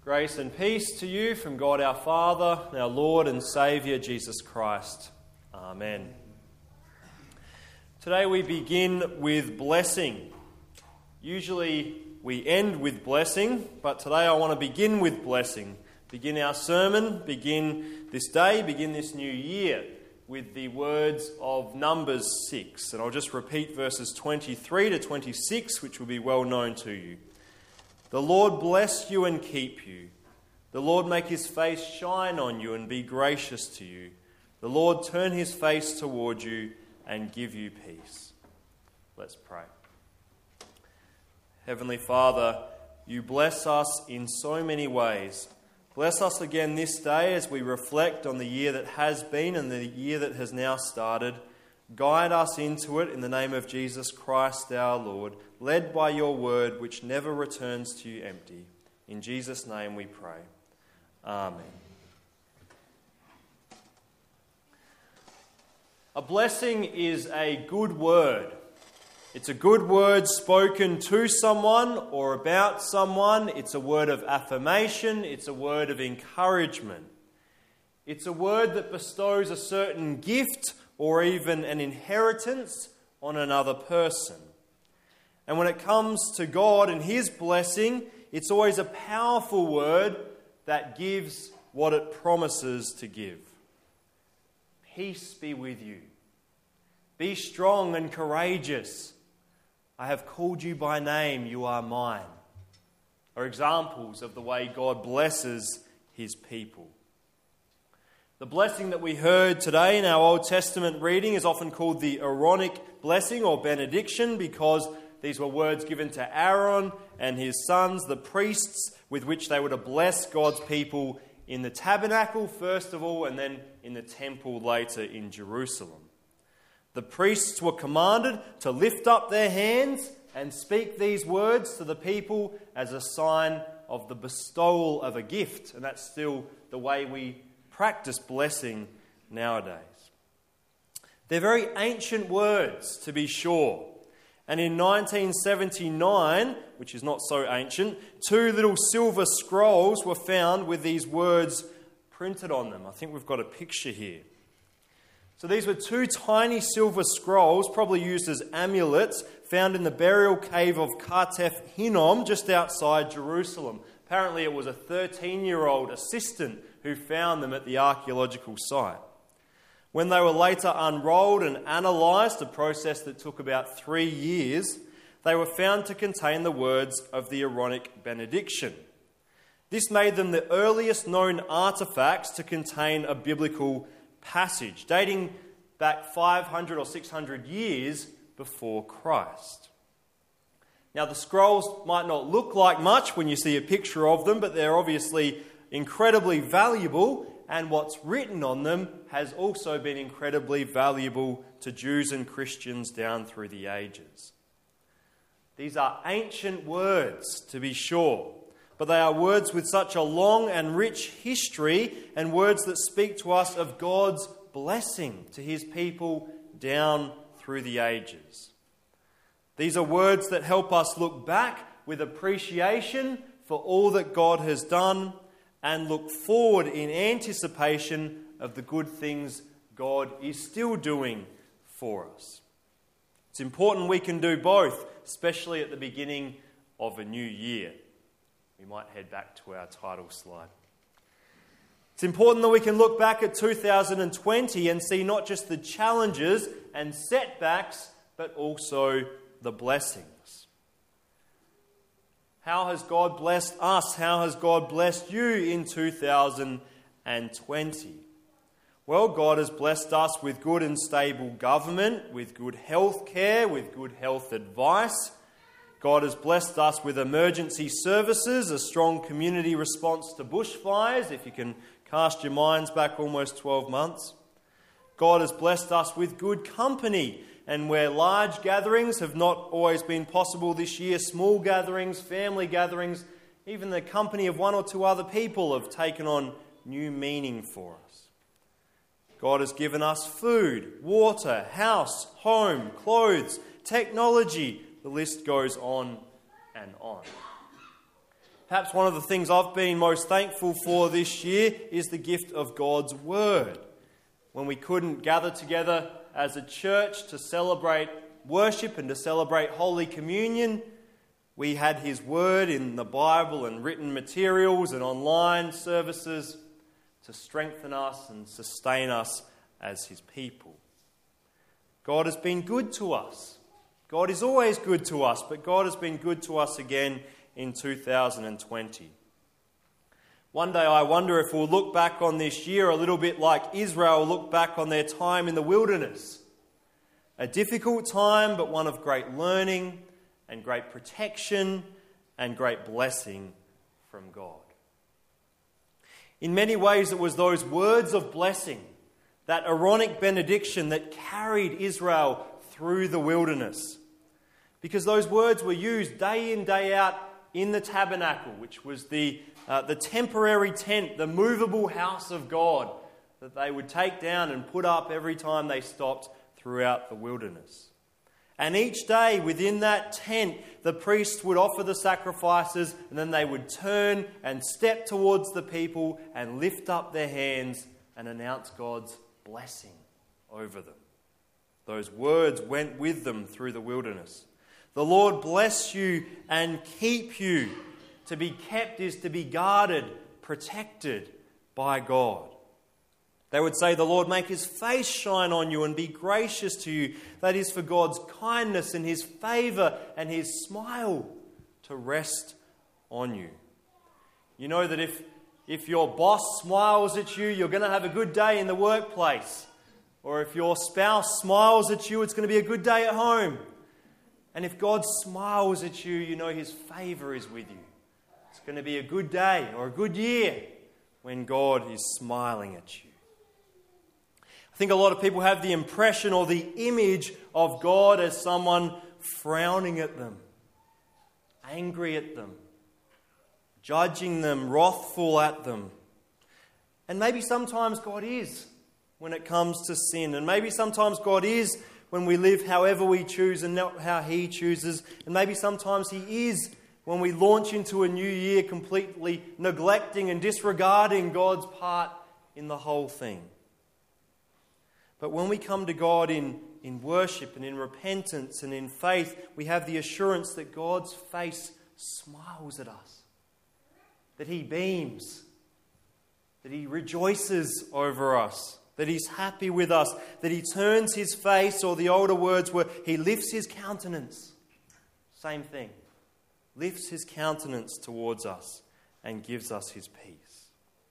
Grace and peace to you from God our Father, our Lord and Saviour, Jesus Christ. Amen. Today we begin with blessing. Usually we end with blessing, but today I want to begin with blessing. Begin our sermon, begin this day, begin this new year with the words of Numbers 6. And I'll just repeat verses 23 to 26, which will be well known to you. The Lord bless you and keep you. The Lord make his face shine on you and be gracious to you. The Lord turn his face toward you and give you peace. Let's pray. Heavenly Father, you bless us in so many ways. Bless us again this day as we reflect on the year that has been and the year that has now started. Guide us into it in the name of Jesus Christ our Lord, led by your word which never returns to you empty. In Jesus' name we pray. Amen. A blessing is a good word. It's a good word spoken to someone or about someone. It's a word of affirmation. It's a word of encouragement. It's a word that bestows a certain gift or even an inheritance on another person. And when it comes to God and his blessing, it's always a powerful word that gives what it promises to give. Peace be with you. Be strong and courageous. I have called you by name, you are mine. Are examples of the way God blesses his people. The blessing that we heard today in our Old Testament reading is often called the Aaronic blessing or benediction because these were words given to Aaron and his sons, the priests, with which they were to bless God's people in the tabernacle first of all and then in the temple later in Jerusalem. The priests were commanded to lift up their hands and speak these words to the people as a sign of the bestowal of a gift. And that's still the way we practice blessing nowadays. They're very ancient words, to be sure. And in 1979, which is not so ancient, 2 little silver scrolls were found with these words printed on them. I think we've got a picture here. So these were 2 tiny silver scrolls, probably used as amulets, found in the burial cave of Kartef Hinnom, just outside Jerusalem. Apparently it was a 13-year-old assistant who found them at the archaeological site. When they were later unrolled and analysed, a process that took about 3 years, they were found to contain the words of the Aaronic benediction. This made them the earliest known artefacts to contain a biblical passage, dating back 500 or 600 years before Christ. Now, the scrolls might not look like much when you see a picture of them, but they're obviously incredibly valuable, and what's written on them has also been incredibly valuable to Jews and Christians down through the ages. These are ancient words, to be sure, but they are words with such a long and rich history and words that speak to us of God's blessing to his people down through the ages. These are words that help us look back with appreciation for all that God has done and look forward in anticipation of the good things God is still doing for us. It's important we can do both, especially at the beginning of a new year. We might head back to our title slide. It's important that we can look back at 2020 and see not just the challenges and setbacks, but also the blessings. How has God blessed us? How has God blessed you in 2020? Well, God has blessed us with good and stable government, with good health care, with good health advice. God has blessed us with emergency services, a strong community response to bushfires, if you can cast your minds back almost 12 months. God has blessed us with good company, and where large gatherings have not always been possible this year, small gatherings, family gatherings, even the company of 1 or 2 other people have taken on new meaning for us. God has given us food, water, house, home, clothes, technology. The list goes on and on. perhaps one of the things I've been most thankful for this year is the gift of God's Word. When we couldn't gather together as a church to celebrate worship and to celebrate Holy Communion, we had His Word in the Bible and written materials and online services to strengthen us and sustain us as His people. God has been good to us. God is always good to us, but God has been good to us again in 2020. One day I wonder if we'll look back on this year a little bit like Israel looked back on their time in the wilderness. A difficult time, but one of great learning and great protection and great blessing from God. In many ways, it was those words of blessing, that Aaronic benediction that carried Israel through the wilderness. Because those words were used day in, day out in the tabernacle, which was the temporary tent, the movable house of God that they would take down and put up every time they stopped throughout the wilderness. And each day within that tent, the priests would offer the sacrifices, and then they would turn and step towards the people and lift up their hands and announce God's blessing over them. Those words went with them through the wilderness. The Lord bless you and keep you. To be kept is to be guarded, protected by God. They would say, the Lord make His face shine on you and be gracious to you. That is for God's kindness and His favour and His smile to rest on you. You know that if your boss smiles at you, you're going to have a good day in the workplace. Or if your spouse smiles at you, it's going to be a good day at home. And if God smiles at you, you know His favour is with you. It's going to be a good day or a good year when God is smiling at you. I think a lot of people have the impression or the image of God as someone frowning at them, angry at them, judging them, wrathful at them. And maybe sometimes God is when it comes to sin. And maybe sometimes God is when we live however we choose and not how He chooses. And maybe sometimes He is when we launch into a new year completely neglecting and disregarding God's part in the whole thing. But when we come to God in worship and in repentance and in faith, we have the assurance that God's face smiles at us, that He beams, that He rejoices over us, that He's happy with us, that He turns His face, or the older words were, He lifts His countenance. Same thing. Lifts His countenance towards us and gives us His peace.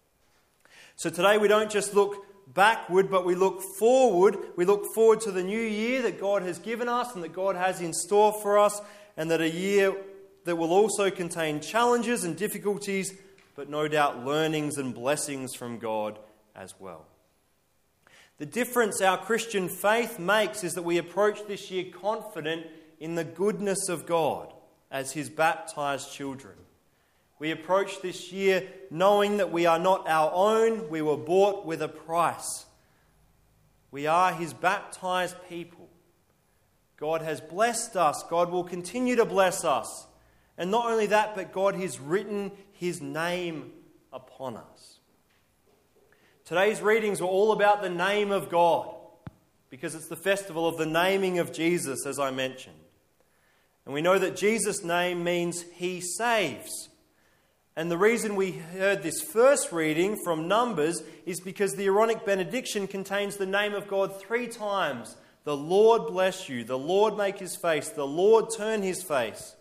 So today we don't just look backward, but we look forward. We look forward to the new year that God has given us and that God has in store for us, and that a year that will also contain challenges and difficulties, but no doubt learnings and blessings from God as well. The difference our Christian faith makes is that we approach this year confident in the goodness of God as His baptized children. We approach this year knowing that we are not our own, we were bought with a price. We are His baptized people. God has blessed us, God will continue to bless us. And not only that, but God has written His name upon us. Today's readings were all about the name of God, because it's the festival of the naming of Jesus, as I mentioned. And we know that Jesus' name means He saves. And the reason we heard this first reading from Numbers is because the Aaronic benediction contains the name of God 3 times. The Lord bless you, the Lord make His face, the Lord turn His face.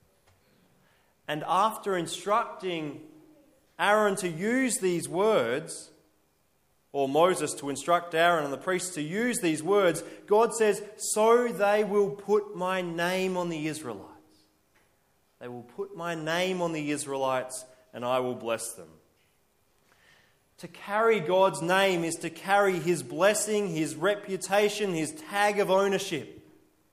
And after instructing Aaron to use these words, or Moses to instruct Aaron and the priests to use these words, God says, so they will put my name on the Israelites. They will put my name on the Israelites, and I will bless them. To carry God's name is to carry His blessing, His reputation, His tag of ownership.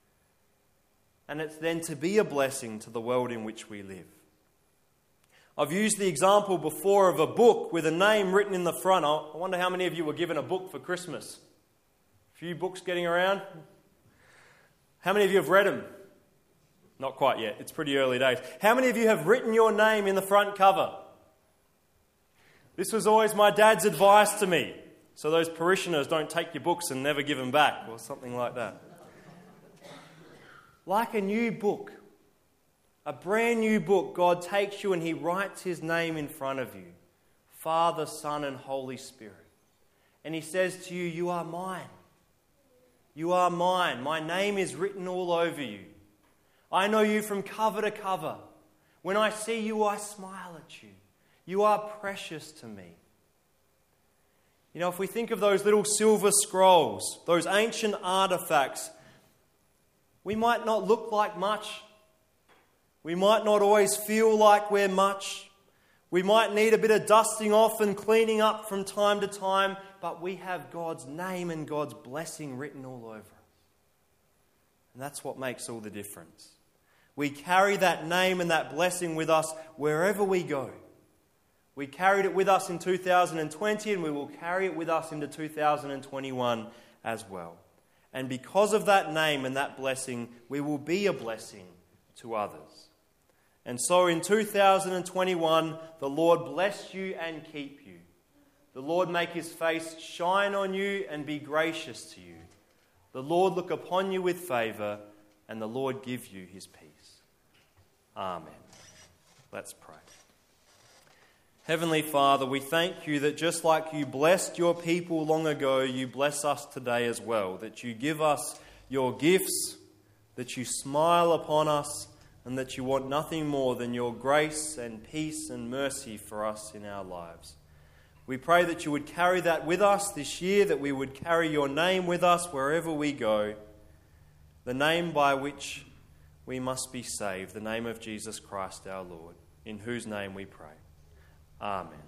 And it's then to be a blessing to the world in which we live. I've used the example before of a book with a name written in the front. I wonder how many of you were given a book for Christmas. A few books getting around. How many of you have read them? Not quite yet. It's pretty early days. How many of you have written your name in the front cover? This was always my dad's advice to me. So those parishioners don't take your books and never give them back or something like that. Like a new book, a brand new book, God takes you and he writes his name in front of you. Father, Son, and Holy Spirit. And he says to you, you are mine. You are mine. My name is written all over you. I know you from cover to cover. When I see you, I smile at you. You are precious to me. You know, if we think of those little silver scrolls, those ancient artifacts, we might not look like much. We might not always feel like we're much. We might need a bit of dusting off and cleaning up from time to time, but we have God's name and God's blessing written all over us. And that's what makes all the difference. We carry that name and that blessing with us wherever we go. We carried it with us in 2020 and we will carry it with us into 2021 as well. And because of that name and that blessing, we will be a blessing to others. And so in 2021, the Lord bless you and keep you. The Lord make his face shine on you and be gracious to you. The Lord look upon you with favour and the Lord give you his peace. Amen. Let's pray. Heavenly Father, we thank you that just like you blessed your people long ago, you bless us today as well. That you give us your gifts, that you smile upon us, and that you want nothing more than your grace and peace and mercy for us in our lives. We pray that you would carry that with us this year, that we would carry your name with us wherever we go, the name by which we must be saved, the name of Jesus Christ our Lord, in whose name we pray. Amen.